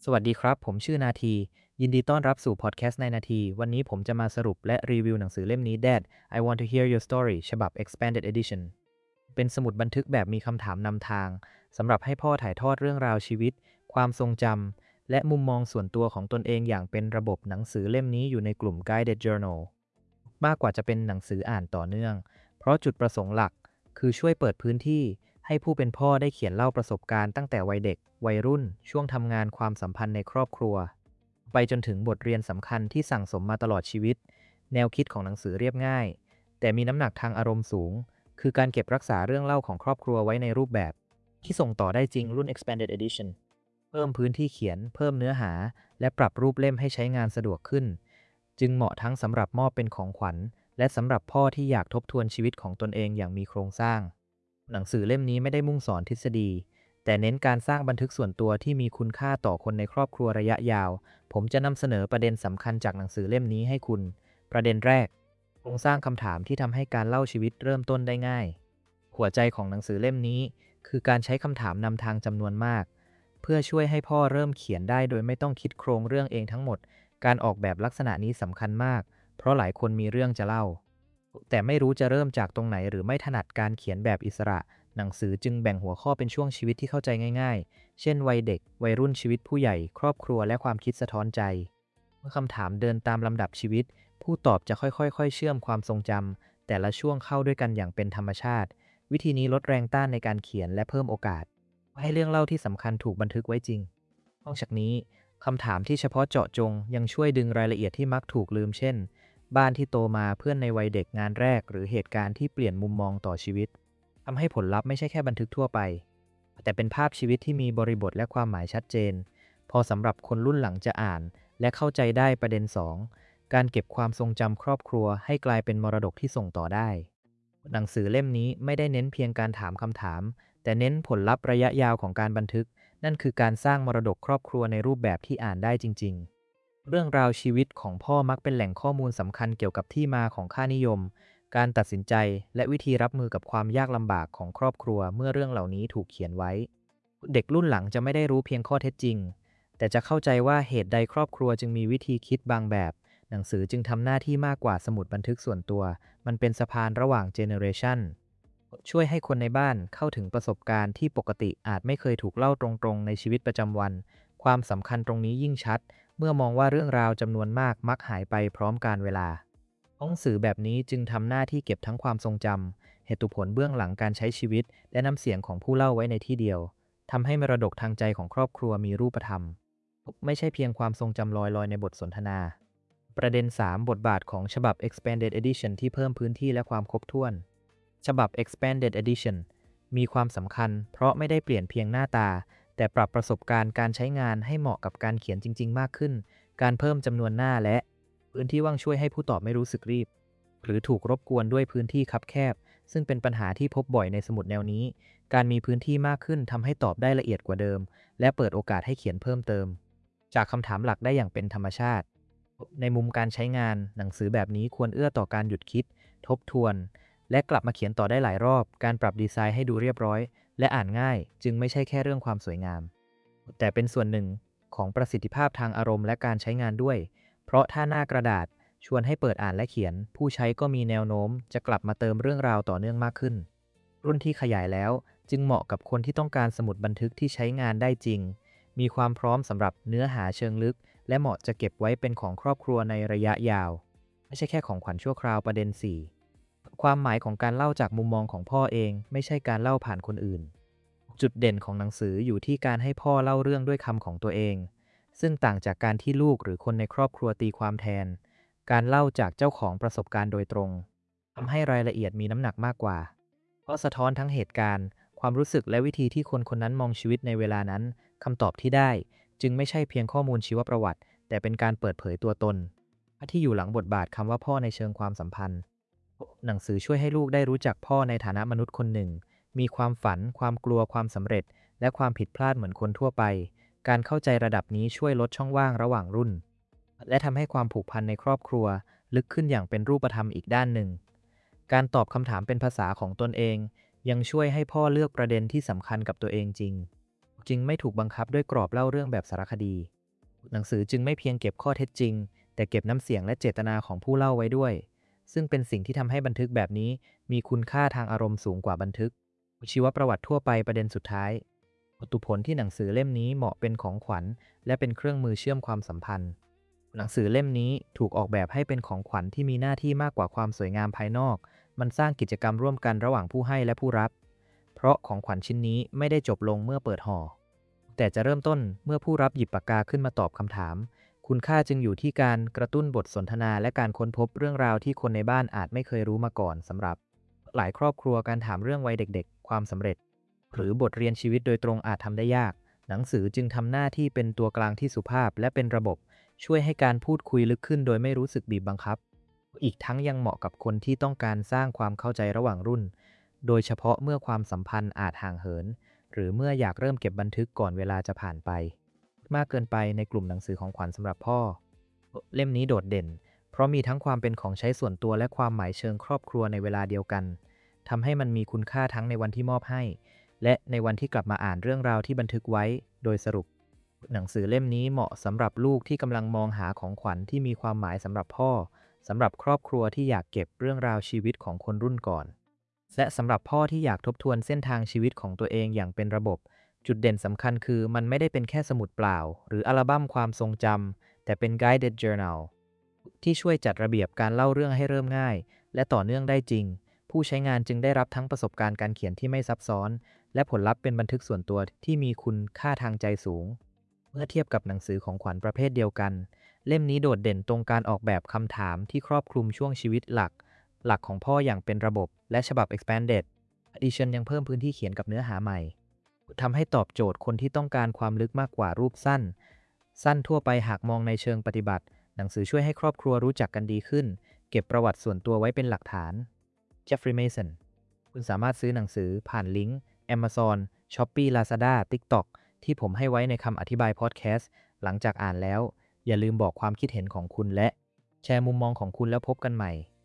สวัสดีครับผมชื่อนาทียินดีต้อนรับสู่พอดแคสต์ในนาทีวันนี้ผมจะมาสรุปและรีวิวหนังสือเล่มนี้ Dad I Want to Hear Your Story ฉบับ Expanded Edition เป็นสมุดบันทึกแบบมีคำถามนำทางสำหรับให้พ่อถ่ายทอดเรื่องราวชีวิตความทรงจำและมุมมองส่วนตัวของตนเองอย่างเป็นระบบหนังสือเล่มนี้อยู่ในกลุ่ม Guided Journal มากกว่าจะเป็นหนังสืออ่านต่อเนื่องเพราะจุดประสงค์หลักคือช่วยเปิดพื้นที่ให้ผู้เป็นพ่อได้เขียนเล่าประสบการณ์ตั้งแต่วัยเด็กวัยรุ่นช่วงทำงานความสัมพันธ์ในครอบครัวไปจนถึงบทเรียนสำคัญที่สั่งสมมาตลอดชีวิตแนวคิดของหนังสือเรียบง่ายแต่มีน้ำหนักทางอารมณ์สูงคือการเก็บรักษาเรื่องเล่าของครอบครัวไว้ในรูปแบบที่ส่งต่อได้จริงรุ่น Expanded Edition เพิ่มพื้นที่เขียนเพิ่มเนื้อหาและปรับรูปเล่มให้ใช้งานสะดวกขึ้นจึงเหมาะทั้งสำหรับมอบเป็นของขวัญและสำหรับพ่อที่อยากทบทวนชีวิตของตนเองอย่างมีโครงสร้างหนังสือเล่มนี้ไม่ได้มุ่งสอนทฤษฎีแต่เน้นการสร้างบันทึกส่วนตัวที่มีคุณค่าต่อคนในครอบครัวระยะยาวผมจะนำเสนอประเด็นสำคัญจากหนังสือเล่มนี้ให้คุณประเด็นแรกโครงสร้างคำถามที่ทำให้การเล่าชีวิตเริ่มต้นได้ง่ายหัวใจของหนังสือเล่มนี้คือการใช้คำถามนำทางจำนวนมากเพื่อช่วยให้พ่อเริ่มเขียนได้โดยไม่ต้องคิดโครงเรื่องเองทั้งหมดการออกแบบลักษณะนี้สำคัญมากเพราะหลายคนมีเรื่องจะเล่าแต่ไม่รู้จะเริ่มจากตรงไหนหรือไม่ถนัดการเขียนแบบอิสระหนังสือจึงแบ่งหัวข้อเป็นช่วงชีวิตที่เข้าใจง่ายๆเช่นวัยเด็กวัยรุ่นชีวิตผู้ใหญ่ครอบครัวและความคิดสะท้อนใจเมื่อคำถามเดินตามลำดับชีวิตผู้ตอบจะค่อยๆเชื่อมความทรงจำแต่ละช่วงเข้าด้วยกันอย่างเป็นธรรมชาติวิธีนี้ลดแรงต้านในการเขียนและเพิ่มโอกาสให้เรื่องเล่าที่สำคัญถูกบันทึกไว้จริงนอกจากนี้คำถามที่เฉพาะเจาะจงยังช่วยดึงรายละเอียดที่มักถูกลืมเช่นบ้านที่โตมาเพื่อนในวัยเด็กงานแรกหรือเหตุการณ์ที่เปลี่ยนมุมมองต่อชีวิตทำให้ผลลัพธ์ไม่ใช่แค่บันทึกทั่วไปแต่เป็นภาพชีวิตที่มีบริบทและความหมายชัดเจนพอสำหรับคนรุ่นหลังจะอ่านและเข้าใจได้ประเด็น2การเก็บความทรงจำครอบครัวให้กลายเป็นมรดกที่ส่งต่อได้หนังสือเล่มนี้ไม่ได้เน้นเพียงการถามคำถามแต่เน้นผลลัพธ์ระยะยาวของการบันทึกนั่นคือการสร้างมรดกครอบครัวในรูปแบบที่อ่านได้จริงๆเรื่องราวชีวิตของพ่อมักเป็นแหล่งข้อมูลสำคัญเกี่ยวกับที่มาของค่านิยมการตัดสินใจและวิธีรับมือกับความยากลำบากของครอบครัวเมื่อเรื่องเหล่านี้ถูกเขียนไว้เด็กรุ่นหลังจะไม่ได้รู้เพียงข้อเท็จจริงแต่จะเข้าใจว่าเหตุใดครอบครัวจึงมีวิธีคิดบางแบบหนังสือจึงทำหน้าที่มากกว่าสมุดบันทึกส่วนตัวมันเป็นสะพานระหว่างเจเนอเรชันช่วยให้คนในบ้านเข้าถึงประสบการณ์ที่ปกติอาจไม่เคยถูกเล่าตรงๆในชีวิตประจำวันความสำคัญตรงนี้ยิ่งชัดเมื่อมองว่าเรื่องราวจำนวนมากมักหายไปพร้อมกาลเวลา หนังสือแบบนี้จึงทำหน้าที่เก็บทั้งความทรงจำเหตุผลเบื้องหลังการใช้ชีวิตและน้ำเสียงของผู้เล่าไว้ในที่เดียวทำให้มรดกทางใจของครอบครัวมีรูปธรรมไม่ใช่เพียงความทรงจำลอยๆในบทสนทนาประเด็น3บทบาทของฉบับ Expanded Edition ที่เพิ่มพื้นที่และความครบถ้วนฉบับ Expanded Edition มีความสำคัญเพราะไม่ได้เปลี่ยนเพียงหน้าตาแต่ปรับประสบการณ์การใช้งานให้เหมาะกับการเขียนจริงๆมากขึ้นการเพิ่มจำนวนหน้าและพื้นที่ว่างช่วยให้ผู้ตอบไม่รู้สึกรีบหรือถูกรบกวนด้วยพื้นที่คับแคบซึ่งเป็นปัญหาที่พบบ่อยในสมุดแนวนี้การมีพื้นที่มากขึ้นทำให้ตอบได้ละเอียดกว่าเดิมและเปิดโอกาสให้เขียนเพิ่มเติมจากคำถามหลักได้อย่างเป็นธรรมชาติในมุมการใช้งานหนังสือแบบนี้ควรเอื้อต่อการหยุดคิดทบทวนและกลับมาเขียนต่อได้หลายรอบการปรับดีไซน์ให้ดูเรียบร้อยและอ่านง่ายจึงไม่ใช่แค่เรื่องความสวยงามแต่เป็นส่วนหนึ่งของประสิทธิภาพทางอารมณ์และการใช้งานด้วยเพราะถ้าหน้ากระดาษชวนให้เปิดอ่านและเขียนผู้ใช้ก็มีแนวโน้มจะกลับมาเติมเรื่องราวต่อเนื่องมากขึ้นรุ่นที่ขยายแล้วจึงเหมาะกับคนที่ต้องการสมุดบันทึกที่ใช้งานได้จริงมีความพร้อมสำหรับเนื้อหาเชิงลึกและเหมาะจะเก็บไว้เป็นของครอบครัวในระยะยาวไม่ใช่แค่ของขวัญชั่วคราวประเด็น4ความหมายของการเล่าจากมุมมองของพ่อเองไม่ใช่การเล่าผ่านคนอื่นจุดเด่นของหนังสืออยู่ที่การให้พ่อเล่าเรื่องด้วยคำของตัวเองซึ่งต่างจากการที่ลูกหรือคนในครอบครัวตีความแทนการเล่าจากเจ้าของประสบการณ์โดยตรงทำให้รายละเอียดมีน้ำหนักมากกว่าเพราะสะท้อนทั้งเหตุการณ์ความรู้สึกและวิธีที่คนคนนั้นมองชีวิตในเวลานั้นคำตอบที่ได้จึงไม่ใช่เพียงข้อมูลชีวประวัติแต่เป็นการเปิดเผยตัวตนที่อยู่หลังบทบาทคำว่าพ่อในเชิงความสัมพันธ์หนังสือช่วยให้ลูกได้รู้จักพ่อในฐานะมนุษย์คนหนึ่งมีความฝันความกลัวความสำเร็จและความผิดพลาดเหมือนคนทั่วไปการเข้าใจระดับนี้ช่วยลดช่องว่างระหว่างรุ่นและทำให้ความผูกพันในครอบครัวลึกขึ้นอย่างเป็นรูปธรรมอีกด้านหนึ่งการตอบคำถามเป็นภาษาของตนเองยังช่วยให้พ่อเลือกประเด็นที่สำคัญกับตัวเองจริงจริงไม่ถูกบังคับด้วยกรอบเล่าเรื่องแบบสารคดีหนังสือจึงไม่เพียงเก็บข้อเท็จจริงแต่เก็บน้ำเสียงและเจตนาของผู้เล่าไว้ด้วยซึ่งเป็นสิ่งที่ทำให้บันทึกแบบนี้มีคุณค่าทางอารมณ์สูงกว่าบันทึกชีวประวัติทั่วไปประเด็นสุดท้ายวัตถุผลที่หนังสือเล่มนี้เหมาะเป็นของขวัญและเป็นเครื่องมือเชื่อมความสัมพันธ์หนังสือเล่มนี้ถูกออกแบบให้เป็นของขวัญที่มีหน้าที่มากกว่าความสวยงามภายนอกมันสร้างกิจกรรมร่วมกันระหว่างผู้ให้และผู้รับเพราะของขวัญชิ้นนี้ไม่ได้จบลงเมื่อเปิดห่อแต่จะเริ่มต้นเมื่อผู้รับหยิบปากกาขึ้นมาตอบคำถามคุณค่าจึงอยู่ที่การกระตุ้นบทสนทนาและการค้นพบเรื่องราวที่คนในบ้านอาจไม่เคยรู้มาก่อนสำหรับหลายครอบครัวการถามเรื่องวัยเด็กๆความสำเร็จหรือบทเรียนชีวิตโดยตรงอาจทำได้ยากหนังสือจึงทำหน้าที่เป็นตัวกลางที่สุภาพและเป็นระบบช่วยให้การพูดคุยลึกขึ้นโดยไม่รู้สึกบีบบังคับอีกทั้งยังเหมาะกับคนที่ต้องการสร้างความเข้าใจระหว่างรุ่นโดยเฉพาะเมื่อความสัมพันธ์อาจห่างเหินหรือเมื่ออยากเริ่มเก็บบันทึกก่อนเวลาจะผ่านไปมากเกินไปในกลุ่มหนังสือของขวัญสำหรับพ่อเล่มนี้โดดเด่นเพราะมีทั้งความเป็นของใช้ส่วนตัวและความหมายเชิงครอบครัวในเวลาเดียวกันทำให้มันมีคุณค่าทั้งในวันที่มอบให้และในวันที่กลับมาอ่านเรื่องราวที่บันทึกไว้โดยสรุปหนังสือเล่มนี้เหมาะสำหรับลูกที่กำลังมองหาของขวัญที่มีความหมายสำหรับพ่อสำหรับครอบครัวที่อยากเก็บเรื่องราวชีวิตของคนรุ่นก่อนและสำหรับพ่อที่อยากทบทวนเส้นทางชีวิตของตัวเองอย่างเป็นระบบจุดเด่นสำคัญคือมันไม่ได้เป็นแค่สมุดเปล่าหรืออัลบั้มความทรงจำแต่เป็น guided journal ที่ช่วยจัดระเบียบการเล่าเรื่องให้เริ่มง่ายและต่อเนื่องได้จริงผู้ใช้งานจึงได้รับทั้งประสบการณ์การเขียนที่ไม่ซับซ้อนและผลลัพธ์เป็นบันทึกส่วนตัวที่มีคุณค่าทางใจสูงเมื่อเทียบกับหนังสือของขวัญประเภทเดียวกันเล่มนี้โดดเด่นตรงการออกแบบคำถามที่ครอบคลุมช่วงชีวิตหลักของพ่ออย่างเป็นระบบและฉบับ expanded edition ยังเพิ่มพื้นที่เขียนกับเนื้อหาใหม่ทำให้ตอบโจทย์คนที่ต้องการความลึกมากกว่ารูปสั้นทั่วไปหากมองในเชิงปฏิบัติหนังสือช่วยให้ครอบครัวรู้จักกันดีขึ้นเก็บประวัติส่วนตัวไว้เป็นหลักฐาน Jeffrey Mason คุณสามารถซื้อหนังสือผ่านลิงก์ Amazon, Shopee, Lazada, TikTok ที่ผมให้ไว้ในคำอธิบายพอดแคสต์หลังจากอ่านแล้วอย่าลืมบอกความคิดเห็นของคุณและแชร์มุมมองของคุณแล้วพบกันใหม่